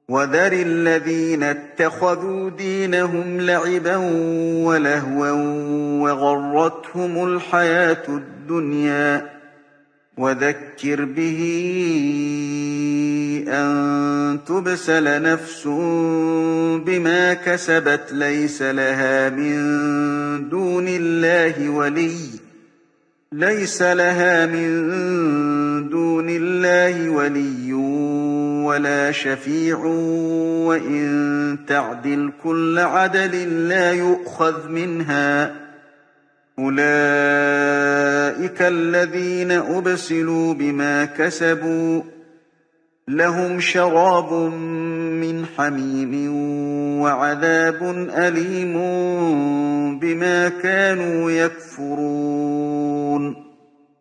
وَذَرِ الَّذِينَ اتَّخَذُوا دِينَهُمْ لَعِبًا وَلَهْوًا وَغَرَّتْهُمُ الْحَيَاةُ الدُّنْيَا وَذَكِّرْ بِهِ أَن تُبْسَلَ نَفْسٌ بِمَا كَسَبَتْ لَيْسَ لَهَا مِن دُونِ اللَّهِ وَلِيٌّ وَلَا شَفِيعٌ وَإِن تَعْدِلْ كُلَّ عَدْلٍ لَّا يُؤْخَذْ مِنْهَا ۗ أُولَٰئِكَ الَّذِينَ أُبْسِلُوا بِمَا كَسَبُوا ۖ لَهُمْ شَرَابٌ مِّنْ حَمِيمٍ وَعَذَابٌ أَلِيمٌ بِمَا كَانُوا يَكْفُرُونَ